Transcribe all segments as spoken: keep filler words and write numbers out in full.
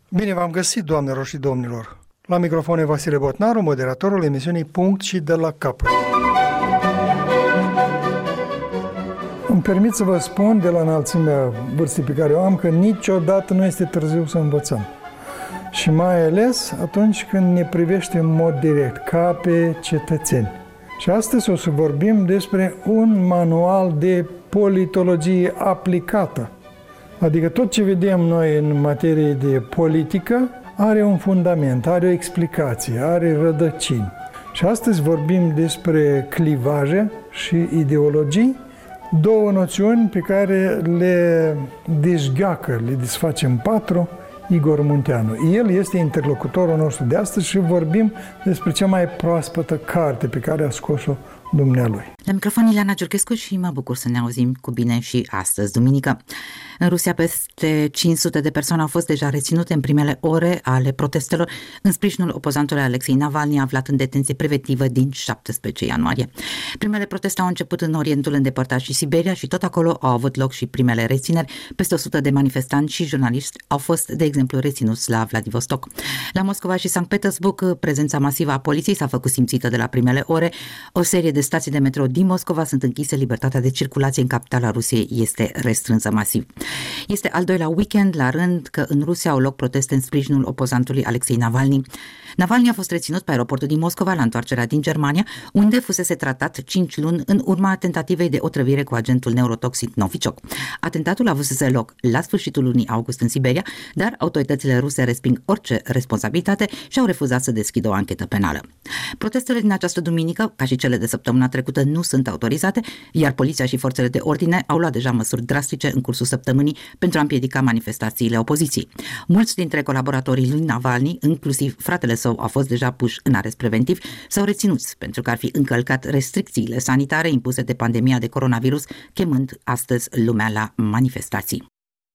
Bine v-am găsit, doamnelor și domnilor! La microfon e Vasile Botnaru, moderatorul emisiunii Punct și de la capăt. Îmi permit să vă spun de la înălțimea vârstei pe care o am că niciodată nu este târziu să învățăm. Și mai ales atunci când ne privește în mod direct, ca pe cetățeni. Și astăzi o să vorbim despre un manual de politologie aplicată. Adică tot ce vedem noi în materie de politică are un fundament, are o explicație, are rădăcini. Și astăzi vorbim despre clivaje și ideologii, două noțiuni pe care le dezgheacă, le desface în patru Igor Munteanu. El este interlocutorul nostru de astăzi și vorbim despre cea mai proaspătă carte pe care a scos-o dumnealui. La microfon Ileana Giurghescu și mă bucur să ne auzim cu bine și astăzi, duminică. În Rusia peste cinci sute de persoane au fost deja reținute în primele ore ale protestelor în sprijinul opozantului Alexei Navalny, aflat în detenție preventivă din șaptesprezece ianuarie. Primele proteste au început în Orientul îndepărtat și Siberia și tot acolo au avut loc și primele rețineri. Peste o sută de manifestanți și jurnaliști au fost, de exemplu, reținuți la Vladivostok. La Moscova și Sankt Petersburg, prezența masivă a poliției s-a făcut simțită de la primele ore. O serie de stații de metrou din Moscova sunt închise, libertatea de circulație în capitala Rusiei este restrânsă masiv. Este al doilea weekend la rând că în Rusia au loc proteste în sprijinul opozantului Alexei Navalny. Navalny a fost reținut pe aeroportul din Moscova la întoarcerea din Germania, unde fusese tratat cinci luni în urma tentativei de otrăvire cu agentul neurotoxic Novichok. Atentatul a avut loc la sfârșitul lunii august în Siberia, dar autoritățile ruse resping orice responsabilitate și au refuzat să deschidă o anchetă penală. Protestele din această duminică, ca și cele de săptămâna trecută, nu sunt autorizate, iar poliția și forțele de ordine au luat deja măsuri drastice în cursul săptămânii pentru a împiedica manifestațiile opoziției. Mulți dintre colaboratorii lui Navalny, inclusiv fratele său, au fost deja puși în arest preventiv sau reținuți pentru că ar fi încălcat restricțiile sanitare impuse de pandemia de coronavirus, chemând astăzi lumea la manifestații.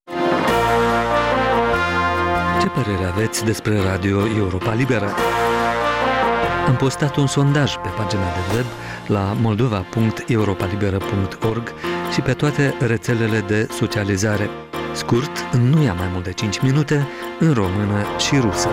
Ce părere aveți despre Radio Europa Liberă? Am postat un sondaj pe pagina de web la moldova punct europalibera punct org și pe toate rețelele de socializare. Scurt, nu ia mai mult de cinci minute, în română și rusă.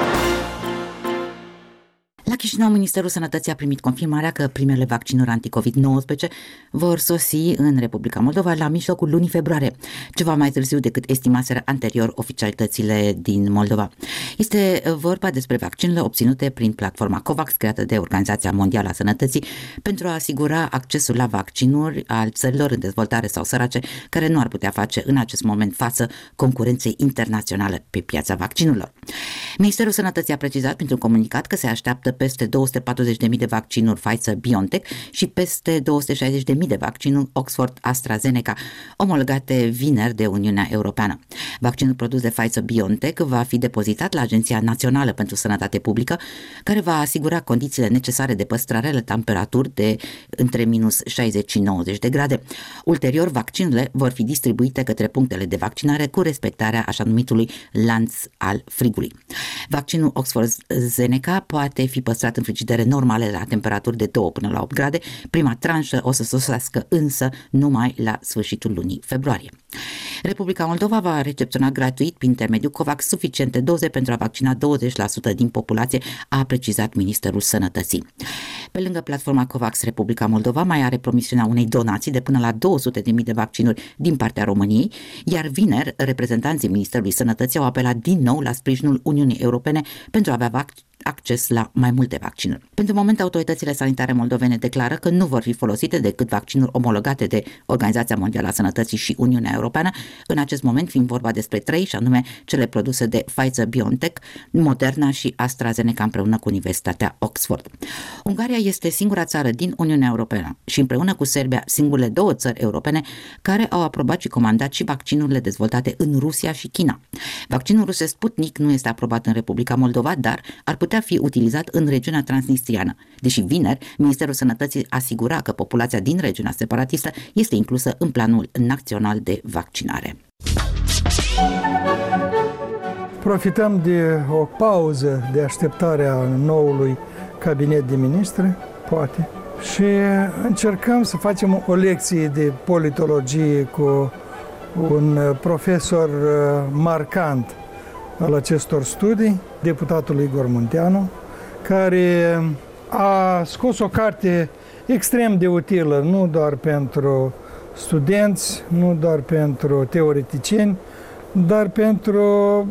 La Chișinău, Ministerul Sănătății a primit confirmarea că primele vaccinuri anti-covid nouăsprezece vor sosi în Republica Moldova la mijlocul lunii februarie, ceva mai târziu decât estimaseră anterior oficialitățile din Moldova. Este vorba despre vaccinurile obținute prin platforma COVAX, creată de Organizația Mondială a Sănătății, pentru a asigura accesul la vaccinuri al țărilor în dezvoltare sau sărace, care nu ar putea face în acest moment față concurenței internaționale pe piața vaccinurilor. Ministerul Sănătății a precizat printr-un comunicat că se așteaptă peste două sute patruzeci de mii de vaccinuri Pfizer-BioNTech și peste două sute șaizeci de mii de vaccinuri Oxford-AstraZeneca, omologate vineri de Uniunea Europeană. Vaccinul produs de Pfizer-BioNTech va fi depozitat la Agenția Națională pentru Sănătate Publică, care va asigura condițiile necesare de păstrare la temperaturi de între minus șaizeci și nouăzeci de grade. Ulterior, vaccinurile vor fi distribuite către punctele de vaccinare cu respectarea așa numitului lanț al frigului. Vaccinul Oxford-AstraZeneca poate fi păstrat în frigidere normale la temperaturi de două până la opt grade. Prima tranșă o să sosească însă numai la sfârșitul lunii februarie. Republica Moldova va recepționa gratuit prin intermediul COVAX suficiente doze pentru a vaccina douăzeci la sută din populație, a precizat Ministerul Sănătății. Pe lângă platforma COVAX, Republica Moldova mai are promisiunea unei donații de până la două sute de mii de vaccinuri din partea României, iar vineri reprezentanții Ministerului Sănătății au apelat din nou la sprijinul Uniunii Europene pentru a avea vaccin acces la mai multe vaccinuri. Pentru moment, autoritățile sanitare moldovene declară că nu vor fi folosite decât vaccinuri omologate de Organizația Mondială a Sănătății și Uniunea Europeană, în acest moment fiind vorba despre trei, și anume cele produse de Pfizer-BioNTech, Moderna și AstraZeneca împreună cu Universitatea Oxford. Ungaria este singura țară din Uniunea Europeană și împreună cu Serbia singurele două țări europene care au aprobat și comandat și vaccinurile dezvoltate în Rusia și China. Vaccinul rus Sputnik nu este aprobat în Republica Moldova, dar ar putea fi utilizat în regiunea transnistriană, deși vineri Ministerul Sănătății asigura că populația din regiunea separatistă este inclusă în planul național de vaccinare. Profităm de o pauză de așteptare a noului cabinet de ministri, poate, și încercăm să facem o lecție de politologie cu un profesor marcant, al acestor studii, deputatul Igor Munteanu, care a scos o carte extrem de utilă, nu doar pentru studenți, nu doar pentru teoreticieni, dar pentru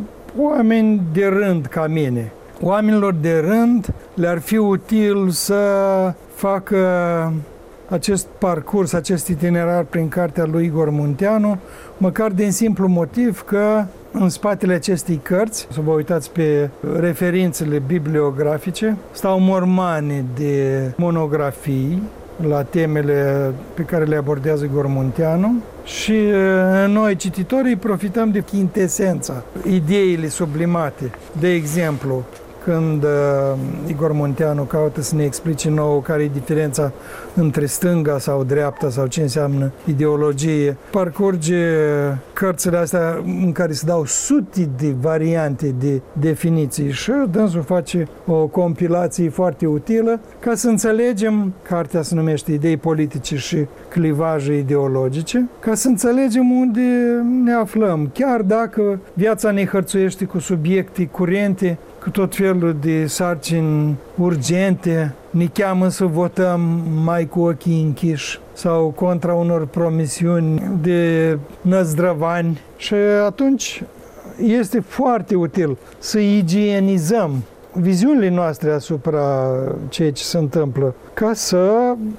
oameni de rând ca mine. Oamenilor de rând le-ar fi util să facă acest parcurs, acest itinerar prin cartea lui Igor Munteanu, măcar din simplu motiv că în spatele acestei cărți, să vă uitați pe referințele bibliografice, stau mormane de monografii la temele pe care le abordează Igor Munteanu și noi, cititorii, profităm de chintesența, ideile sublimate. De exemplu, când uh, Igor Munteanu caută să ne explice nouă care e diferența între stânga sau dreapta sau ce înseamnă ideologie, parcurge cărțile astea în care se dau sute de variante de definiții și dânsul face o compilație foarte utilă ca să înțelegem, cartea se numește Idei politice și clivaje ideologice, ca să înțelegem unde ne aflăm, chiar dacă viața ne hărțuiește cu subiecte curente, cu tot felul de sarcini urgente, ne cheamă să votăm mai cu ochii închiși sau contra unor promisiuni de năzdrăvani și atunci este foarte util să igienizăm viziunile noastre asupra ceea ce se întâmplă, ca să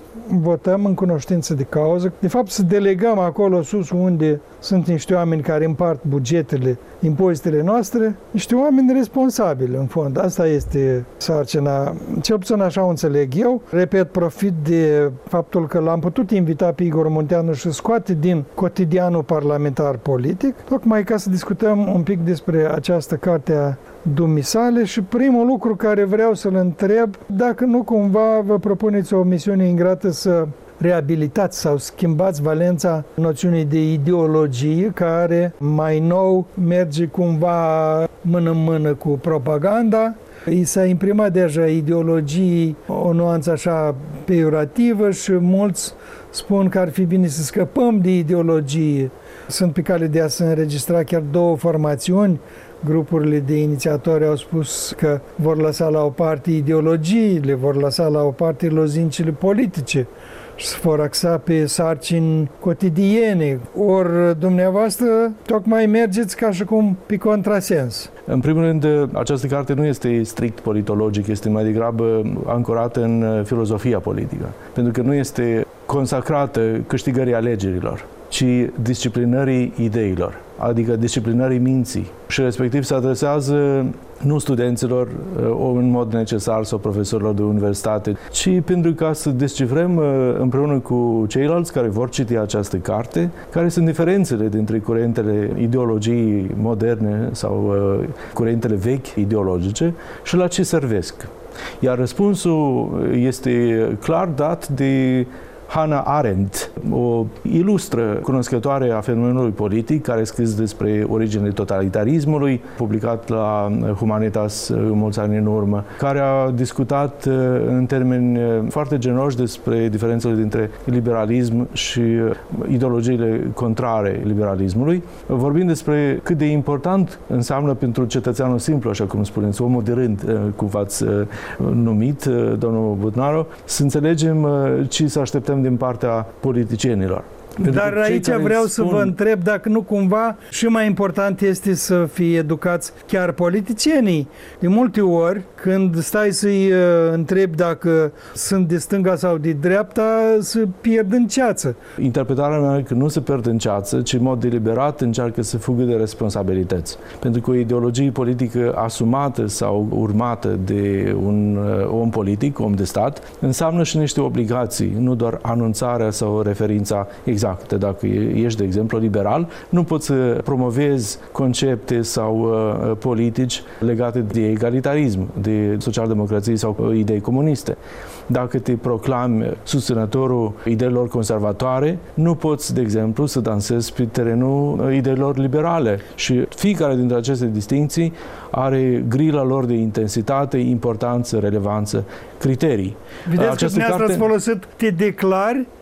votăm în cunoștință de cauză. De fapt, să delegăm acolo sus unde sunt niște oameni care împart bugetele, impozitele noastre, niște oameni responsabili, în fond. Asta este sarcina, cel puțin așa o înțeleg eu. Repet, profit de faptul că l-am putut invita pe Igor Munteanu și scoate din cotidianul parlamentar politic, tocmai ca să discutăm un pic despre această carte a dumisale și primul lucru care vreau să-l întreb, dacă nu cumva vă propuneți o misiune ingrată să reabilitați sau schimbați valența noțiunii de ideologie, care mai nou merge cumva mână-mână cu propaganda. I s-a imprimat deja ideologiei o nuanță așa peiorativă și mulți spun că ar fi bine să scăpăm de ideologie. Sunt pe cale de a se înregistra chiar două formațiuni. Grupurile de inițiatori au spus că vor lăsa la o parte ideologiile, vor lăsa la o parte lozincile politice și se vor axa pe sarcini cotidiene. Ori dumneavoastră tocmai mergeți ca și cum pe contrasens. În primul rând, această carte nu este strict politologic, este mai degrabă ancorată în filozofia politică, pentru că nu este consacrată câștigării alegerilor, ci disciplinării ideilor, adică disciplinării minții. Și respectiv se adresează nu studenților în mod necesar sau profesorilor de universitate, ci pentru ca să descifrăm împreună cu ceilalți care vor citi această carte, care sunt diferențele dintre curentele ideologii moderne sau curentele vechi ideologice și la ce servesc. Iar răspunsul este clar dat de Hannah Arendt, o ilustră cunoscătoare a fenomenului politic, care a scris despre originele totalitarismului, publicat la Humanitas mulți ani în urmă, care a discutat în termeni foarte genoși despre diferențele dintre liberalism și ideologiile contrare liberalismului, vorbind despre cât de important înseamnă pentru cetățeanul simplu, așa cum spuneți, omul de rând, cum v-ați numit, domnul Butnaro, să înțelegem ce să așteptăm din partea politicienilor. Dar aici vreau spun... să vă întreb dacă nu cumva și mai important este să fie educați chiar politicienii. De multe ori, când stai să-i întrebi dacă sunt de stânga sau de dreapta, se pierd în ceață. Interpretarea mea e că nu se pierd în ceață, ci în mod deliberat încearcă să fugă de responsabilități. Pentru că o ideologie politică asumată sau urmată de un om politic, om de stat, înseamnă și niște obligații, nu doar anunțarea sau referința exactă. Dacă ești, de exemplu, liberal, nu poți să promovezi concepte sau uh, politici legate de egalitarism, de socialdemocrație sau idei comuniste. Dacă te proclami susținătorul ideilor conservatoare, nu poți, de exemplu, să dansezi pe terenul ideilor liberale. Și fiecare dintre aceste distinții are grila lor de intensitate, importanță, relevanță, criterii. Vedeți că dumneavoastră ați folosit te declari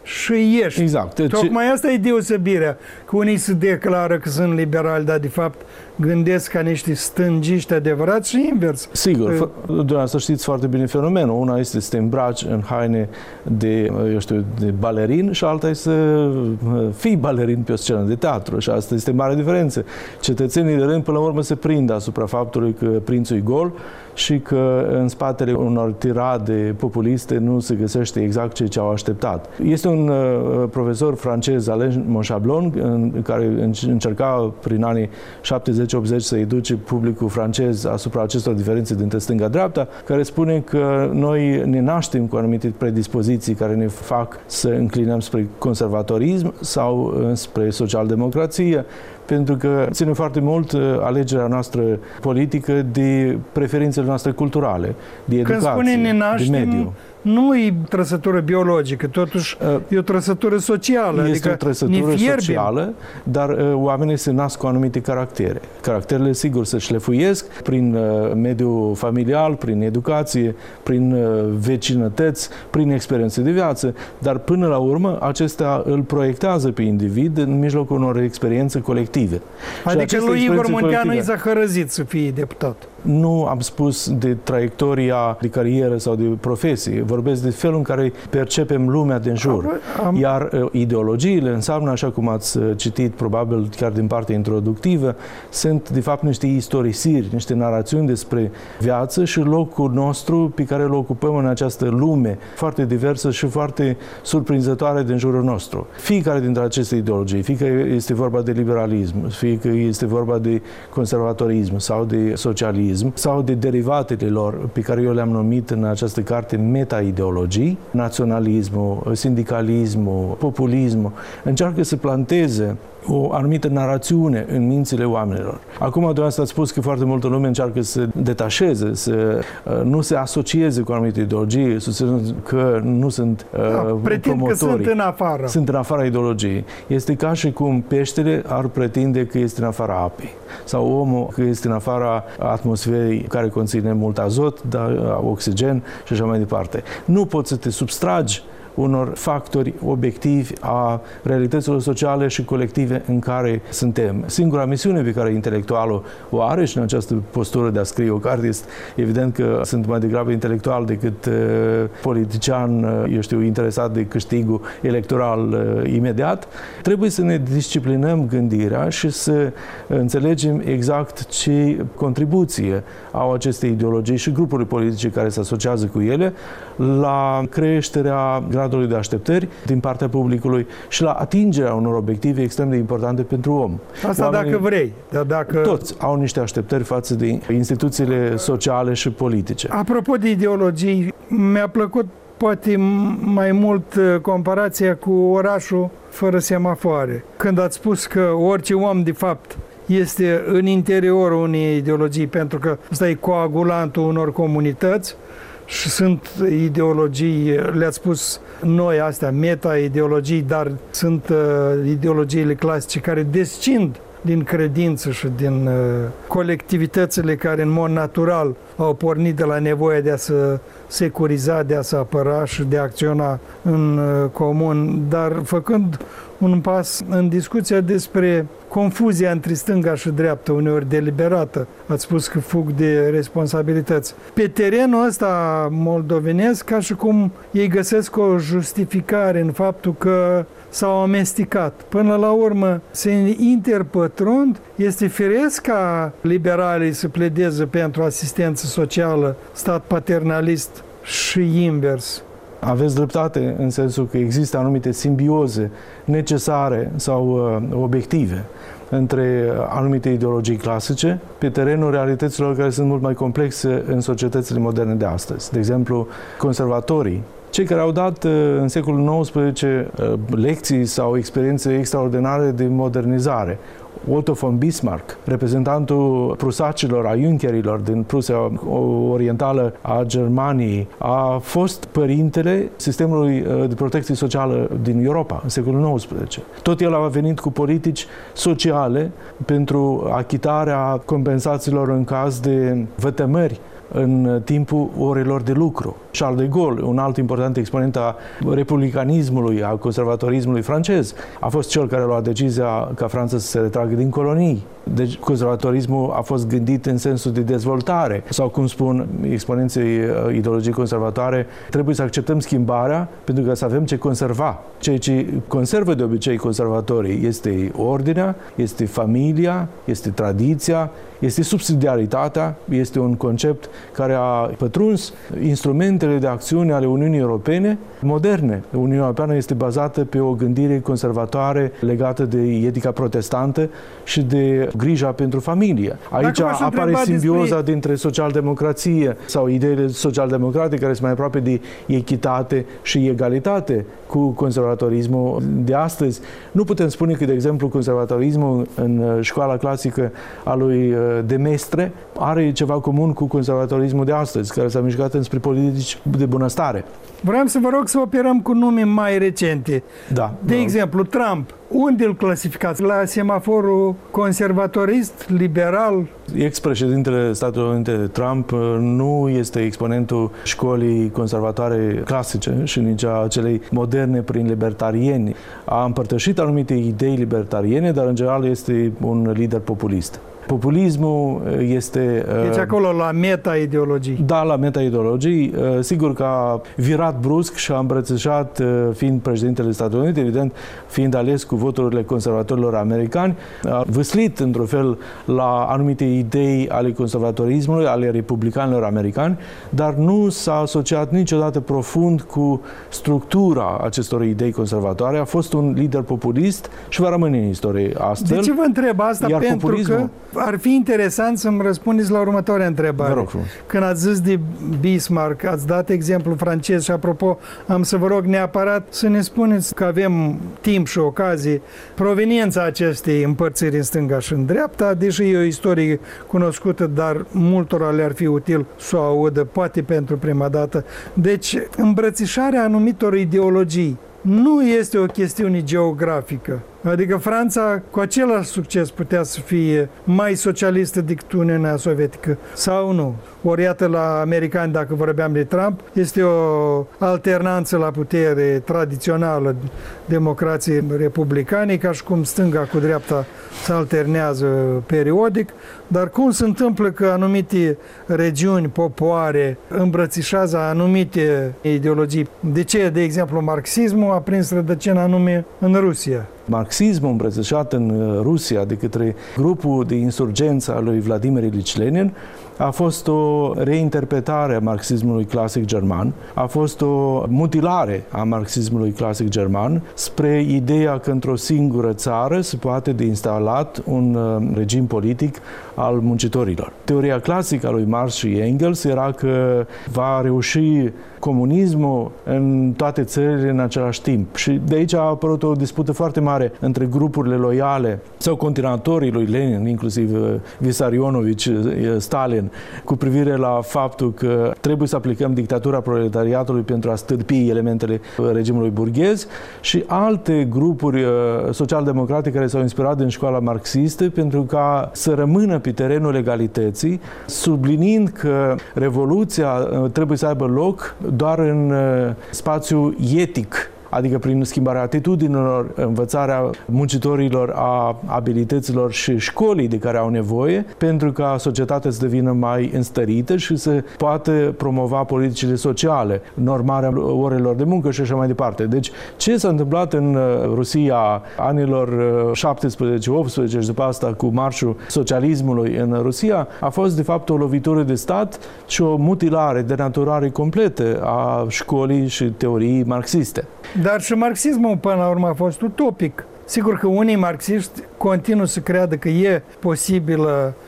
și ești. Exact. Tocmai asta e deosebirea. Că unii se declară că sunt liberali, dar de fapt gândesc ca niște stângiști adevărați și invers. Sigur, dumneavoastră știți foarte bine fenomenul. Una este să te îmbraci în haine de, eu știu, de balerin și alta este să fii balerin pe o scenă de teatru. Și asta este mare diferență. Cetățenii de rând, până la urmă, se prind asupra faptului că prințul e gol și că în spatele unor tirade populiste nu se găsește exact ceea ce au așteptat. Este un uh, profesor francez, Alain Monchablon, în, care încerca prin anii șaptezeci optzeci să educe publicul francez asupra acestor diferențe dintre stânga-dreapta, care spune că noi ne naștem cu anumite predispoziții care ne fac să înclinăm spre conservatorism sau spre social-democrație, pentru că ține foarte mult alegerea noastră politică de preferințele noastre culturale, de educație, Când spune ne naștem, de mediu. Nu e trăsătură biologică, totuși uh, e o trăsătură socială. Este adică o trăsătură socială, dar uh, oamenii se nasc cu anumite caractere. Caracterele, sigur, se șlefuiesc prin uh, mediul familial, prin educație, prin uh, vecinătăți, prin experiențe de viață, dar până la urmă acestea îl proiectează pe individ în mijlocul unor experiențe colective. Adică lui Igor Munteanu i s-a hărăzit să fie deputat. Nu am spus de traiectoria de carieră sau de profesie. Vorbesc de felul în care percepem lumea din jur. Am... Iar uh, ideologiile înseamnă, așa cum ați citit, probabil chiar din partea introductivă, sunt de fapt niște istorisiri, niște narațiuni despre viață și locul nostru pe care îl ocupăm în această lume foarte diversă și foarte surprinzătoare din jurul nostru. Fiecare dintre aceste ideologii, fie că este vorba de liberalism, fie că este vorba de conservatorism sau de socialism, sau de derivatele lor pe care eu le-am numit în această carte meta-ideologii, naționalismul, sindicalismul, populismul, încearcă să planteze o anumită narațiune în mințile oamenilor. Acum, dumneavoastră ați spus că foarte multă lume încearcă să se detașeze, să uh, nu se asocieze cu anumite ideologii, susținând că nu sunt uh, da, pretind că sunt în afară. Sunt în afara ideologiei. Este ca și cum peștele ar pretinde că este în afara apei. Sau omul că este în afara atmosferei care conține mult azot, dar oxigen și așa mai departe. Nu poți să te substragi unor factori obiectivi a realităților sociale și colective în care suntem. Singura misiune pe care intelectualul o are și în această postură de a scrie o carte este evident că sunt mai degrabă intelectual decât uh, politician, uh, eu știu, interesat de câștigul electoral uh, imediat. Trebuie să ne disciplinăm gândirea și să înțelegem exact ce contribuție au aceste ideologii și grupurile politice care se asociază cu ele la creșterea gradului de așteptări din partea publicului și la atingerea unor obiective extrem de importante pentru om. Asta Oamenii, dacă vrei. Dar dacă... Toți au niște așteptări față de instituțiile sociale și politice. Apropo de ideologii, mi-a plăcut poate mai mult comparația cu orașul fără semafoare. Când ați spus că orice om, de fapt, este în interiorul unei ideologii, pentru că ăsta e coagulantul unor comunități, și sunt ideologii, le-ați spus noi astea, meta-ideologii, dar sunt uh, ideologiile clasice care descind din credință și din uh, colectivitățile care în mod natural au pornit de la nevoia de a se securiza, de a se apăra și de a acționa în uh, comun, dar făcând un pas în discuția despre confuzia între stânga și dreapta, uneori deliberată. Ați spus că fug de responsabilități. Pe terenul ăsta moldovenesc, ca și cum ei găsesc o justificare în faptul că s-au amestecat. Până la urmă se interpătrund, este firesc ca liberalii să pledeze pentru asistență socială, stat paternalist și invers. Aveți dreptate în sensul că există anumite simbioze necesare sau uh, obiective între anumite ideologii clasice pe terenul realităților care sunt mult mai complexe în societățile moderne de astăzi. De exemplu, conservatorii, cei care au dat în secolul nouăsprezece lecții sau experiențe extraordinare de modernizare, Otto von Bismarck, reprezentantul prusacilor, a Junkerilor din Prusia Orientală a Germaniei, a fost părintele sistemului de protecție socială din Europa în secolul nouăsprezece. Tot el a venit cu politici sociale pentru achitarea compensațiilor în caz de vătămări în timpul orelor de lucru. Charles de Gaulle, un alt important exponent a republicanismului, a conservatorismului francez, a fost cel care a luat decizia ca Franța să se retragă din colonii. Deci conservatorismul a fost gândit în sensul de dezvoltare. Sau, cum spun exponenții ideologiei conservatoare, trebuie să acceptăm schimbarea pentru că să avem ce conserva. Ceea ce conservă de obicei conservatorii este ordinea, este familia, este tradiția, este subsidiaritatea, este un concept care a pătruns instrumentele de acțiune ale Uniunii Europene moderne. Uniunea Europeană este bazată pe o gândire conservatoare legată de etica protestantă și de grija pentru familie. Aici apare simbioza despre... dintre socialdemocrație sau ideile socialdemocrate care sunt mai aproape de echitate și egalitate cu conservatorismul de astăzi. Nu putem spune că, de exemplu, conservatorismul în școala clasică a lui Demestre are ceva comun cu conservatorismul de astăzi, care s-a mișcat înspre politici de bunăstare. Vreau să vă rog să operăm cu nume mai recente. Da. De da. exemplu, Trump. Unde îl clasificați? La semaforul conservatorist, liberal? Ex-președintele Statelor Unite, Trump, nu este exponentul școlii conservatoare clasice și nici a celei moderne prin libertarieni. A împărtășit anumite idei libertariene, dar în general este un lider populist. Populismul este... Deci acolo la meta-ideologii. Da, la meta-ideologii. Sigur că a virat brusc și a îmbrățișat, fiind președintele Statelor Unite, evident, fiind ales cu voturile conservatorilor americani, a vâslit într-un fel la anumite idei ale conservatorismului, ale republicanilor americani, dar nu s-a asociat niciodată profund cu structura acestor idei conservatoare. A fost un lider populist și va rămâne în istorie astfel. De ce vă întreb asta? Iar pentru populismul... că ar fi interesant să-mi răspundeți la următoarea întrebare. Vă rog frumos. Când ați zis de Bismarck, ați dat exemplu francez și, apropo, am să vă rog neapărat să ne spuneți că avem timp și ocazie proveniența acestei împărțiri în stânga și în dreapta, deși e o istorie cunoscută, dar multora le-ar fi util să o audă, poate pentru prima dată. Deci, îmbrățișarea anumitor ideologii nu este o chestiune geografică. Adică Franța cu același succes putea să fie mai socialistă decât Uniunea Sovietică sau nu. Ori iată la americani, dacă vorbeam de Trump, este o alternanță la putere tradițională democrației republicane, ca și cum stânga cu dreapta se alternează periodic, dar cum se întâmplă că anumite regiuni, popoare îmbrățișează anumite ideologii? De ce, de exemplu, marxismul a prins rădăcina anume în Rusia? Marxismul îmbrățișat în Rusia de către grupul de insurgență al lui Vladimir Ilich Lenin a fost o reinterpretare a marxismului clasic german, a fost o mutilare a marxismului clasic german spre ideea că într-o singură țară se poate de instalat un regim politic al muncitorilor. Teoria clasică a lui Marx și Engels era că va reuși comunismul în toate țările în același timp. Și de aici a apărut o dispută foarte mare între grupurile loiale sau continuatorii lui Lenin, inclusiv Vissarionovici, Stalin, cu privire la faptul că trebuie să aplicăm dictatura proletariatului pentru a stârpi elementele regimului burghez și alte grupuri social-democrate care s-au inspirat din școala marxistă pentru ca să rămână pe terenul legalității, subliniind că revoluția trebuie să aibă loc doar în spațiu etic, adică prin schimbarea atitudinilor, învățarea muncitorilor a abilităților și școlii de care au nevoie, pentru ca societatea să devină mai înstărită și să poată promova politicile sociale, normarea orelor de muncă și așa mai departe. Deci, ce s-a întâmplat în Rusia anilor șaptesprezece optsprezece și după asta cu marșul socialismului în Rusia, a fost de fapt o lovitură de stat și o mutilare, denaturare completă a școlii și teorii marxiste. Dar și marxismul până la urmă a fost utopic. Sigur că unii marxiști continuă să creadă că e posibilă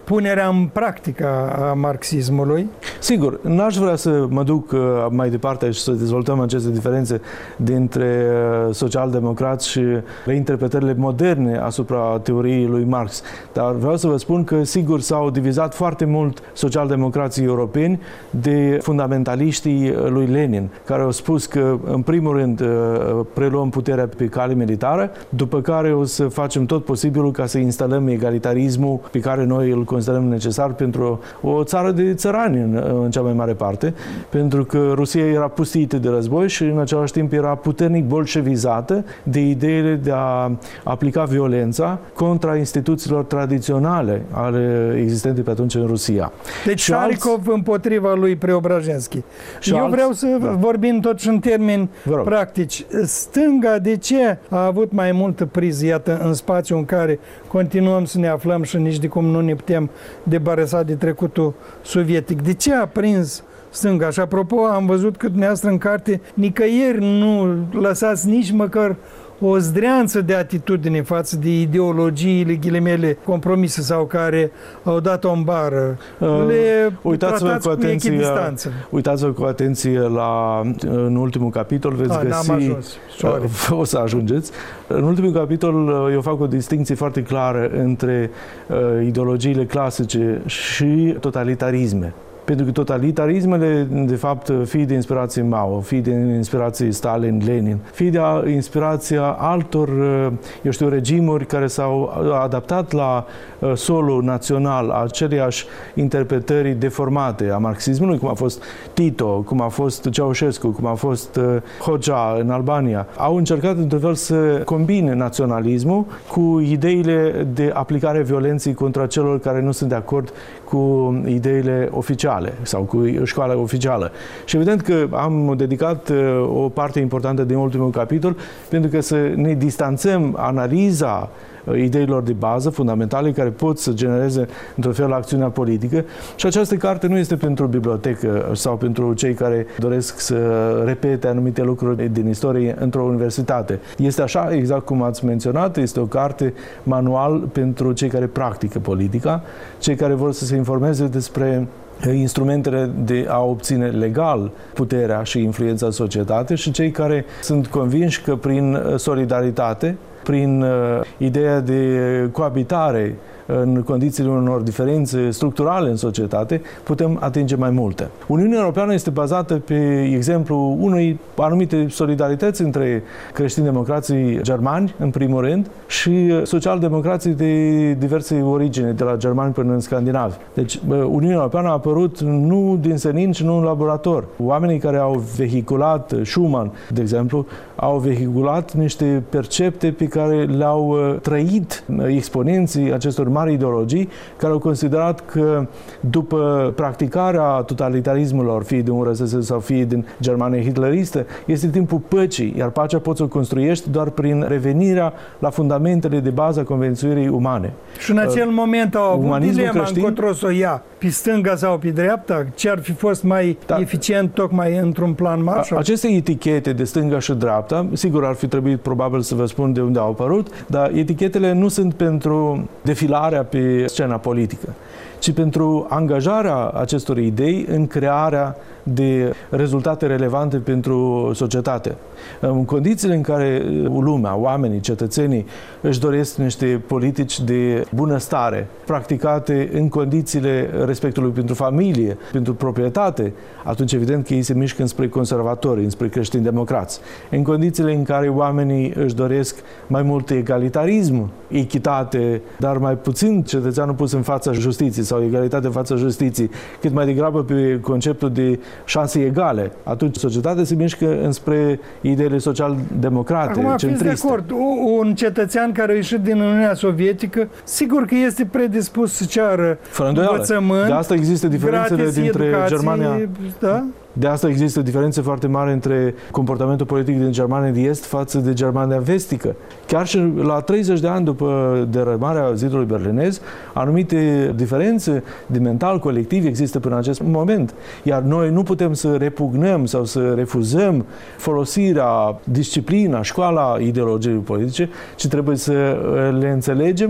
punerea în practică a marxismului. Sigur, n-aș vrea să mă duc mai departe și să dezvoltăm aceste diferențe dintre social-democrați și reinterpretările moderne asupra teoriei lui Marx. Dar vreau să vă spun că, sigur, s-au divizat foarte mult social-democrații europeni de fundamentaliștii lui Lenin, care au spus că, în primul rând, preluăm puterea pe cale militară, după care o să facem tot posibilul ca să instalăm egalitarismul pe care noi îl considerăm necesar pentru o țară de țărani în, în cea mai mare parte, pentru că Rusia era pustită de război și în același timp era puternic bolșevizată de ideile de a aplica violența contra instituțiilor tradiționale ale existente pe atunci în Rusia. Deci Șarikov alți... împotriva lui Preobrajenski. Și Eu alți... vreau să da. vorbim totuși în termeni practici. Stânga de ce a avut mai multă priză, iată, în spațiu în care continuăm să ne aflăm și nici de cum nu ne putem debarasa de trecutul sovietic? De ce a prins stânga? Și apropo, am văzut că dumneavoastră în carte nicăieri nu lăsați nici măcar o zdreanță de atitudine față de ideologiile, ghilimele, compromise sau care au dat-o în bară. Le uitați-vă cu atenție, uitați-vă cu atenție la, în ultimul capitol, veți A, găsi... N-am ajuns. Sorry. O să ajungeți. În ultimul capitol eu fac o distinție foarte clară între uh, ideologiile clasice și totalitarisme. Pentru că totalitarismele, de fapt, fie de inspirație Mao, fie de inspirație Stalin, Lenin, fie de inspirația altor, eu știu, regimuri care s-au adaptat la solul național a aceleiași interpretări deformate a marxismului, cum a fost Tito, cum a fost Ceaușescu, cum a fost Hoxha în Albania, au încercat, într-un fel, să combine naționalismul cu ideile de aplicare violenței contra celor care nu sunt de acord cu ideile oficiale sau cu școala oficială. Și evident că am dedicat o parte importantă din ultimul capitol pentru că să ne distanțăm analiza ideilor de bază fundamentale care pot să genereze într-un fel acțiunea politică. Și această carte nu este pentru bibliotecă sau pentru cei care doresc să repete anumite lucruri din istorie într-o universitate. Este așa, exact cum ați menționat, este o carte manual pentru cei care practică politica, cei care vor să se informeze despre instrumentele de a obține legal puterea și influența în societate și cei care sunt convinși că prin solidaritate, prin uh, ideea de coabitare în condițiile unor diferențe structurale în societate, putem atinge mai multe. Uniunea Europeană este bazată pe exemplu unei anumite solidarități între creștini-democrații germani, în primul rând, și social-democrații de diverse origine, de la germani până în scandinavi. Deci, Uniunea Europeană a apărut nu din senin, ci nu în laborator. Oamenii care au vehiculat, Schuman, de exemplu, au vehiculat niște percepte pe care le-au trăit exponenții acestor mari ideologii, care au considerat că după practicarea totalitarismelor, fie din U R S S sau fie din Germania hitleristă, este timpul păcii, iar pacea poți să o construiești doar prin revenirea la fundamentele de bază a conviețuirii umane. Și în acel uh, moment au avut dilema încotro să o ia, pe stânga sau pe dreapta? Ce ar fi fost mai da. eficient tocmai într-un plan Marshall? Aceste etichete de stânga și dreapta, sigur ar fi trebuit probabil să vă spun de unde au apărut, dar etichetele nu sunt pentru defilarea pe scena politică, ci pentru angajarea acestor idei în crearea de rezultate relevante pentru societate. În condițiile în care lumea, oamenii, cetățenii își doresc niște politici de bunăstare practicate în condițiile respectului pentru familie, pentru proprietate, atunci evident că ei se mișcă înspre conservatori, înspre creștini-democrați. În condițiile în care oamenii își doresc mai mult egalitarism, echitate, dar mai puțin cetățeanul pus în fața justiției sau egalitate în fața justiției, cât mai degrabă pe conceptul de șanse egale, atunci societatea se mișcă înspre ideile social-democrate, Acum, centriste. Fiți de acord, un cetățean care a ieșit din Uniunea Sovietică, sigur că este predispus să ceară învățământ, de asta există diferențele gratis, dintre educație, Germania... Da? De asta există diferențe foarte mari între comportamentul politic din Germania de Est față de Germania vestică. Chiar și la treizeci de ani după derămarea zidului berlinez, anumite diferențe de mental colectiv există până în acest moment. Iar noi nu putem să repugnăm sau să refuzăm folosirea, disciplina, școala ideologiei politice, ci trebuie să le înțelegem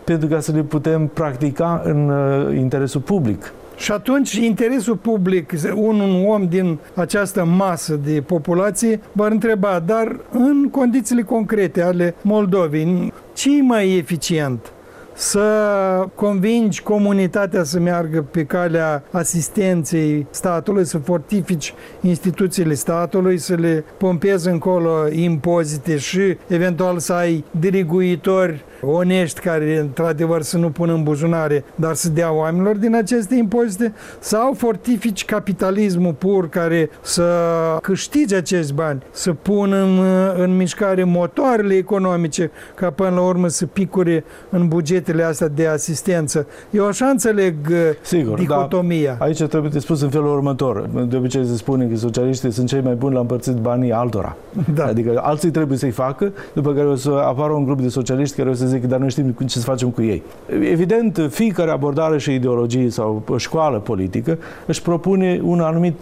pentru ca să le putem practica în interesul public. Și atunci interesul public, un, un om din această masă de populație v-ar întreba, dar în condițiile concrete ale Moldovei, ce e mai eficient? Să convingi comunitatea să meargă pe calea asistenței statului, să fortifici instituțiile statului, să le pompezi încolo impozite și eventual să ai diriguitori onești care într-adevăr să nu pună în buzunare, dar să dea oamenilor din aceste impozite, sau fortifici capitalismul pur care să câștige acești bani, să pună în, în mișcare motoarele economice ca până la urmă să picure în bugetele astea de asistență. Eu așa înțeleg Sigur, dihotomia. Da, aici trebuie de spus în felul următor. De obicei se spune că socialiștii sunt cei mai buni la împărțit banii altora. Da. Adică alții trebuie să-i facă, după care o să apară un grup de socialiști care o să zic, dar noi știm ce să facem cu ei. Evident, fiecare abordare și ideologie sau școală politică își propune un anumit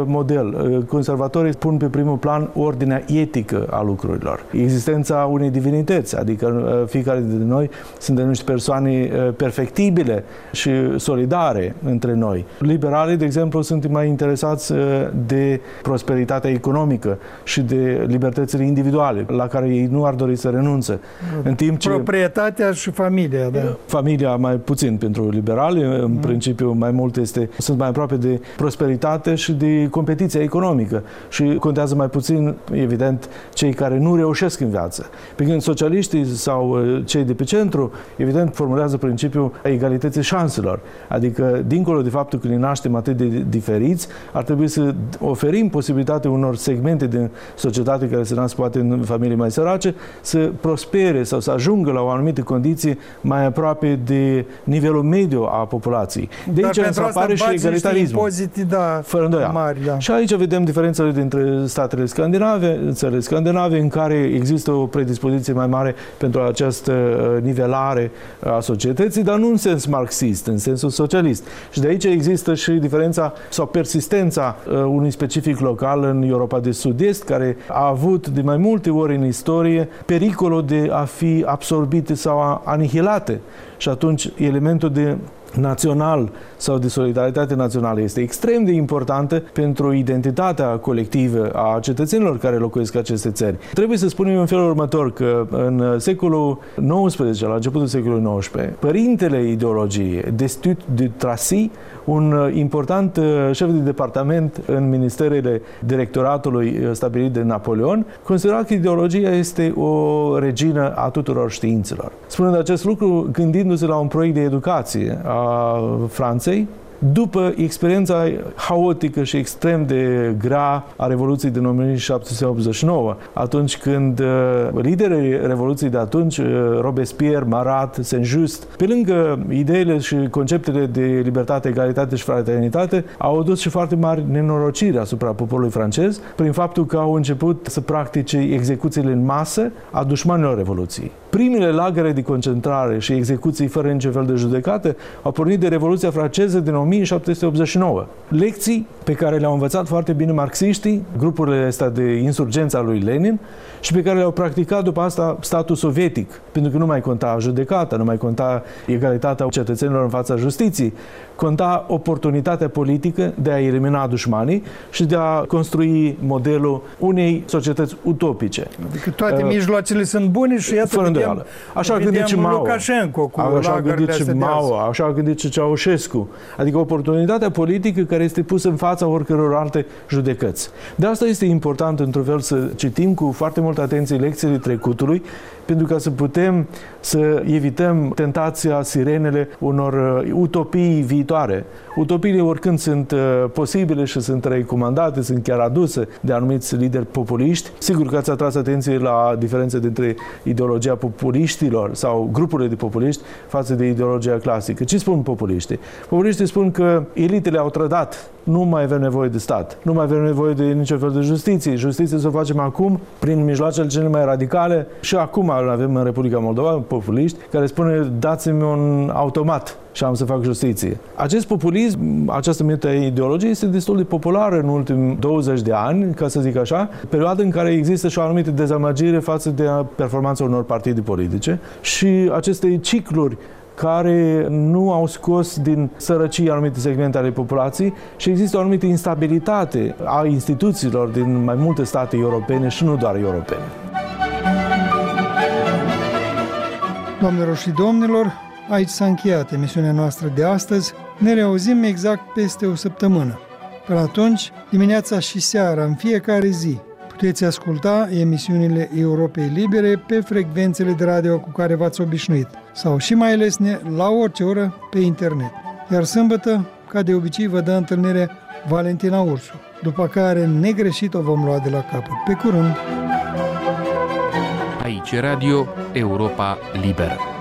model. Conservatorii pun pe primul plan ordinea etică a lucrurilor. Existența unei divinități, adică fiecare dintre noi suntem niște persoane perfectibile și solidare între noi. Liberalii, de exemplu, sunt mai interesați de prosperitatea economică și de libertățile individuale, la care ei nu ar dori să renunțe. În timp ce proprietatea și familia, da. Familia mai puțin pentru liberali, în mm. principiu mai mult este, sunt mai aproape de prosperitate și de competiția economică și contează mai puțin, evident, cei care nu reușesc în viață. Pe când socialiștii sau cei de pe centru, evident, formulează principiul egalității șanselor. Adică, dincolo de faptul că ne naștem atât de diferiți, ar trebui să oferim posibilitatea unor segmente din societate care se nasc poate în familii mai sărace să prospere sau să ajungă la o anumită condiție mai aproape de nivelul mediu a populației. De aici însă apare și egalitarismul. Impozite, da, fără îndoială. Mari, da. Și aici vedem diferențele dintre statele scandinave, țările scandinave, în care există o predispoziție mai mare pentru această nivelare a societății, dar nu în sens marxist, în sensul socialist. Și de aici există și diferența sau persistența unui specific local în Europa de Sud-Est, care a avut de mai multe ori în istorie pericolul de a fi absorbite sau anihilate. Și atunci elementul de național sau de solidaritate națională este extrem de importantă pentru identitatea colectivă a cetățenilor care locuiesc aceste țări. Trebuie să spunem în felul următor că în secolul nouăsprezece, la începutul secolului nouăsprezece, părintele ideologiei, Destutt de Tracy, un important șef de departament în ministerele directoratului stabilit de Napoleon, considera că ideologia este o regină a tuturor științelor. Spunând acest lucru, gândindu-se la un proiect de educație a Franței, după experiența haotică și extrem de grea a Revoluției din o mie șapte sute optzeci și nouă, atunci când liderii Revoluției de atunci, Robespierre, Marat, Saint-Just, pe lângă ideile și conceptele de libertate, egalitate și fraternitate, au adus și foarte mari nenorociri asupra poporului francez, prin faptul că au început să practice execuțiile în masă a dușmanilor Revoluției. Primele lagăre de concentrare și execuții fără niciun fel de judecată au pornit de Revoluția franceză din o mie șapte sute optzeci și nouă. Lecții pe care le-au învățat foarte bine marxiștii, grupurile astea de insurgență a lui Lenin, și pe care le-au practicat după asta statul sovietic, pentru că nu mai conta judecata, nu mai conta egalitatea cetățenilor în fața justiției, conta oportunitatea politică de a elimina dușmanii și de a construi modelul unei societăți utopice. Adică toate uh, mijloacele sunt bune și iată fără vedem, așa a gândit și Mao. Lukashenko cu așa a gândit și Mao, așa a gândit și Ceaușescu. Adică oportunitatea politică care este pusă în fața oricăror alte judecăți. De asta este important, într-un fel, să citim cu foarte multă atenție lecțiile trecutului, pentru ca să putem să evităm tentația, sirenele unor utopii viitoare. Utopiile oricând sunt posibile și sunt recomandate, sunt chiar aduse de anumiți lideri populiști. Sigur că ați atras atenție la diferența dintre ideologia populiștilor sau grupurile de populiști față de ideologia clasică. Ce spun populiștii? Populiștii spun că elitele au trădat nu mai avem nevoie de stat, nu mai avem nevoie de niciun fel de justiție. Justiție să o facem acum prin mijloacele cele mai radicale și acum avem în Republica Moldova populiști care spune dați-mi un automat și am să fac justiție. Acest populism, această meta-ideologie este destul de populară în ultimii douăzeci de ani, ca să zic așa, perioada în care există și o anumită dezamăgire față de performanța unor partide politice și aceste cicluri care nu au scos din sărăcie anumite segmente ale populației și există o anumită instabilitate a instituțiilor din mai multe state europene și nu doar europene. Doamnelor și domnilor, aici s-a încheiat emisiunea noastră de astăzi. Ne reauzim exact peste o săptămână. Până atunci, dimineața și seara, în fiecare zi, puteți asculta emisiunile Europei Libere pe frecvențele de radio cu care v-ați obișnuit sau și mai lesne la orice oră pe internet. Iar sâmbătă, ca de obicei, vă dă întâlnire Valentina Ursu, după care negreșit o vom lua de la capăt. Pe curând! Aici Radio Europa Liberă.